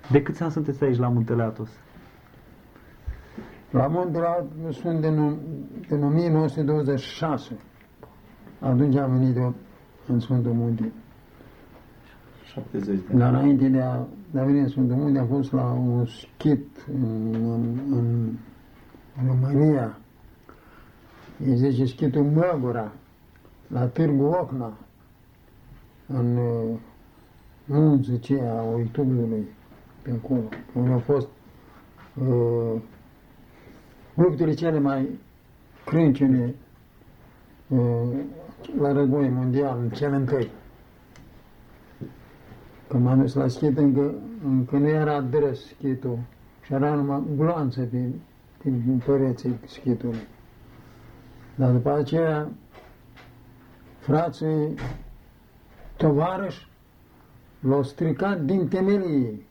De câți ani sunteți aici la Muntele Athos? La Muntele Athos sunt din 1926. Atunci am venit eu în Sfântul Munte. 70 de Dar ani. înainte de a veni în Sfântul Munte, am fost la un schit în România. Îi zice schitul Măgura, la Târgu Ocna, în munții aceea a Oitubului, pe acolo, unde au fost luptele cele mai crâncene la război mondial, în cel întâi. Când m-am dus la schit, încă nu era drăs schitul și era numai gloanță pe păreții schitului. Dar după aceea, frații tovarăși l-au stricat din temelii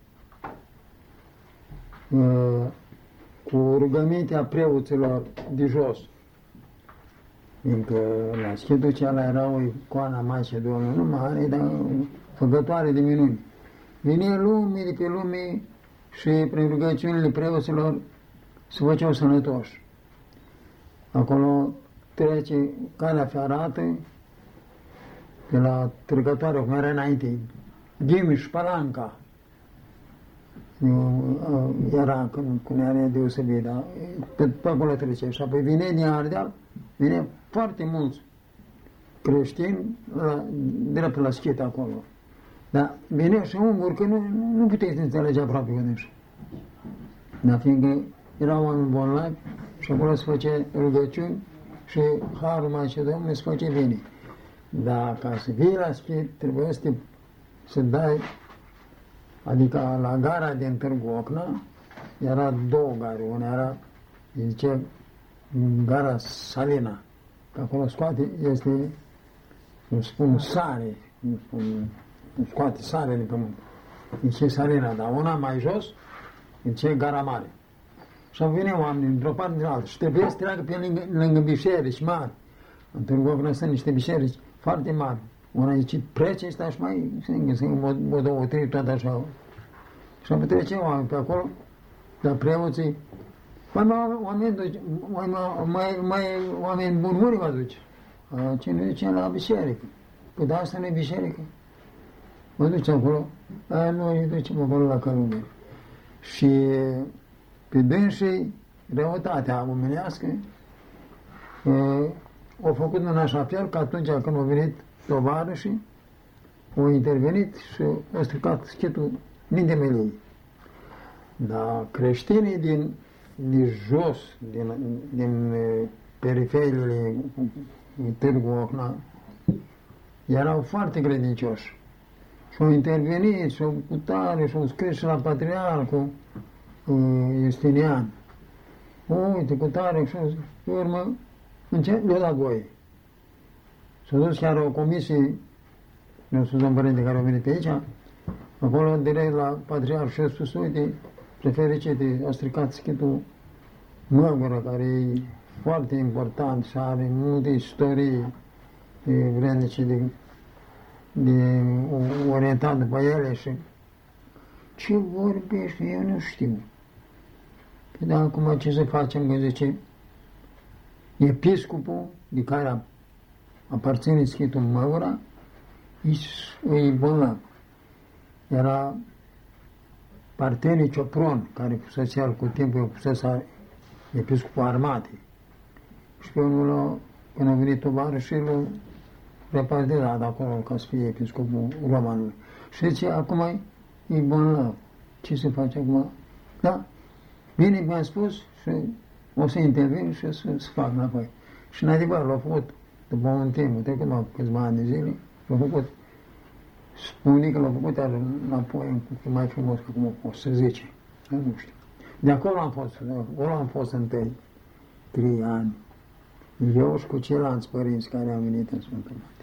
cu rugămintea preoților de jos. Fiindcă la schitul ceala era o icoană Maicii Domnului, nu mare, dar făcătoare de minuni. Vine lumii de pe lume și prin rugăciunile preoților se făceau sănătoși. Acolo trece calea ferată pe la trecătoare, cum era înainte, Ghimiș, Palanca. Era când era deosebit, dar pe acolo trece. Și apoi vine din Ardeal, vine foarte mulți creștini drept la schit acolo. Dar vine și unguri, că nu puteți înțelege aproape cu dânsi. Dar fiindcă erau oameni bolnavi și acolo se face rugăciuni și harul Maicii Domnului se face bine. Dar ca să vii la schit, trebuie să dai, adică la gara din Târgu Ocna, era două gare, una era, zice, gara Salina, că acolo scoate, este, cum spun, sare, scoate sare din pământ, zice Salina, dar una mai jos, zice gara mare. Și vine oameni într-o parte din altă și trebuie să treacă pe lângă biserici mari. În Târgu Ocna sunt niște biserici foarte mari. Una zice, prece ăsta și mai sunt o două, trei, toate așa. Și apoi trece oameni pe acolo, dar preoții, oameni buni vă duce. Ce nu duce la biserică. Păi da, asta nu e biserică. Mă duce acolo, noi îi ducem acolo la călugări. Și pe dânsii, răutatea omenească, au făcut în așa fel că atunci când au venit tovarășii, au intervenit și au stricat schitul din temelii. Dar creștinii din jos, din periferiile Târgu Ocna, erau foarte credincioși. Și au intervenit, și au putare, și au scris și la patriarhul Justinian. Uite, cu tare, și pe urmă, le-au dat voie. S-a dus chiar o comisie, nu sunt un părinte care a venit pe aici, acolo direct la patriarh și a spus, uite, prefericite, a stricat schitul Măgură, care e foarte important și are multe istorii vrednice de orientat după ele și ce vorbești, eu nu știu. Păi da, acum ce să facem, că zice, episcopul de care aparține schitul Măgura, e bolnav. Era Partenie Ciopron, care fusese el cu timpul, fusese episcopul armatei. Și pe unul, când a venit tovarășii, l-a repartizat acolo ca să fie episcopul romanului. Și zice, acum e bolnav. Ce se face acum? Da, bine mi-a spus și o să intervin și să fac înapoi. Și în adevăr l-a făcut, după un timp, trecut câțiva ani de zile, l-a făcut, spune că l-a făcut iar înapoi, mai frumos, că cum o să zice, nu știu. De acolo am fost întâi 3 ani, eu și cu ceilalți părinți care au venit în Sfântul Munte.